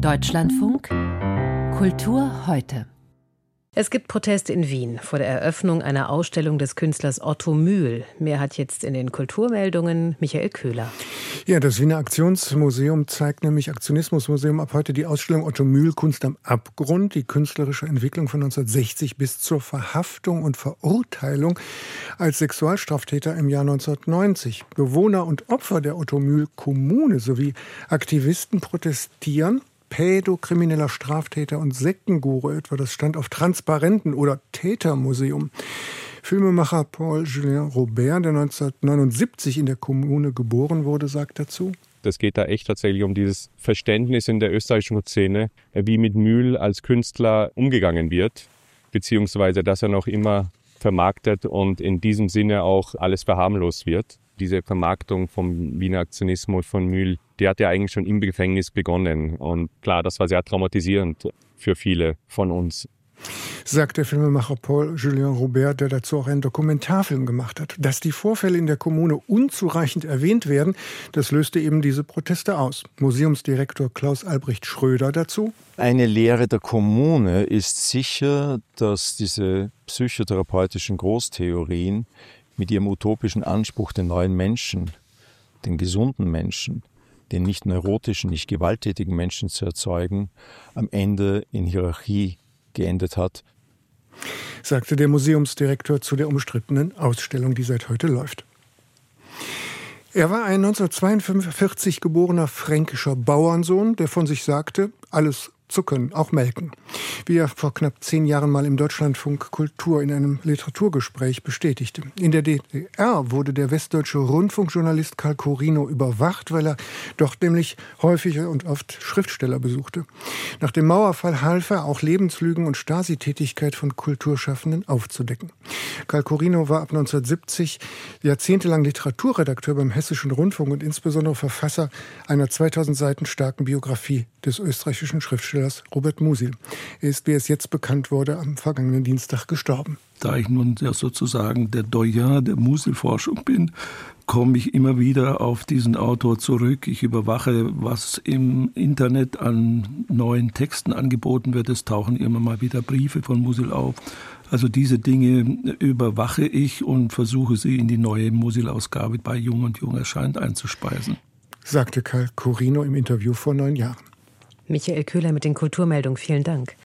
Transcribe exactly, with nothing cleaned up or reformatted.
Deutschlandfunk Kultur heute. Es gibt Proteste in Wien vor der Eröffnung einer Ausstellung des Künstlers Otto Mühl. Mehr hat jetzt in den Kulturmeldungen Michael Köhler. Ja, das Wiener Aktionsmuseum zeigt nämlich, Aktionismusmuseum, ab heute die Ausstellung Otto Mühl Kunst am Abgrund, die künstlerische Entwicklung von neunzehnhundertsechzig bis zur Verhaftung und Verurteilung als Sexualstraftäter im Jahr neunzehnhundertneunzig. Bewohner und Opfer der Otto Mühl Kommune sowie Aktivisten protestieren. Pädokrimineller Straftäter und Sektenguru etwa, das stand auf Transparenten oder Tätermuseum. Filmemacher Paul-Julien Robert, der neunzehnhundertneunundsiebzig in der Kommune geboren wurde, sagt dazu: Das geht da echt tatsächlich um dieses Verständnis in der österreichischen Szene, wie mit Mühl als Künstler umgegangen wird, beziehungsweise dass er noch immer vermarktet und in diesem Sinne auch alles verharmlost wird. Diese Vermarktung vom Wiener Aktionismus von Mühl, die hat ja eigentlich schon im Gefängnis begonnen. Und klar, das war sehr traumatisierend für viele von uns. Sagt der Filmemacher Paul-Julien Robert, der dazu auch einen Dokumentarfilm gemacht hat. Dass die Vorfälle in der Kommune unzureichend erwähnt werden, das löste eben diese Proteste aus. Museumsdirektor Klaus Albrecht Schröder dazu: Eine Lehre der Kommune ist sicher, dass diese psychotherapeutischen Großtheorien mit ihrem utopischen Anspruch, den neuen Menschen, den gesunden Menschen, den nicht neurotischen, nicht gewalttätigen Menschen zu erzeugen, am Ende in Hierarchie geendet hat. Sagte der Museumsdirektor zu der umstrittenen Ausstellung, die seit heute läuft. Er war ein neunzehnhundertzweiundvierzig geborener fränkischer Bauernsohn, der von sich sagte, alles zu können, auch melken. Wie er vor knapp zehn Jahren mal im Deutschlandfunk Kultur in einem Literaturgespräch bestätigte. In der D D R wurde der westdeutsche Rundfunkjournalist Karl Corino überwacht, weil er dort nämlich häufig und oft Schriftsteller besuchte. Nach dem Mauerfall half er, auch Lebenslügen und Stasi-Tätigkeit von Kulturschaffenden aufzudecken. Karl Corino war ab neunzehnhundertsiebzig jahrzehntelang Literaturredakteur beim Hessischen Rundfunk und insbesondere Verfasser einer zweitausend Seiten starken Biografie des österreichischen Schriftstellers Robert Musil. Er ist, wie es jetzt bekannt wurde, am vergangenen Dienstag gestorben. Da ich nun ja sozusagen der Doyen der Musil-Forschung bin, komme ich immer wieder auf diesen Autor zurück. Ich überwache, was im Internet an neuen Texten angeboten wird. Es tauchen immer mal wieder Briefe von Musil auf. Also diese Dinge überwache ich und versuche sie in die neue Musil-Ausgabe bei Jung und Jung erscheint einzuspeisen. Sagte Karl Corino im Interview vor neun Jahren. Michael Köhler mit den Kulturmeldungen. Vielen Dank.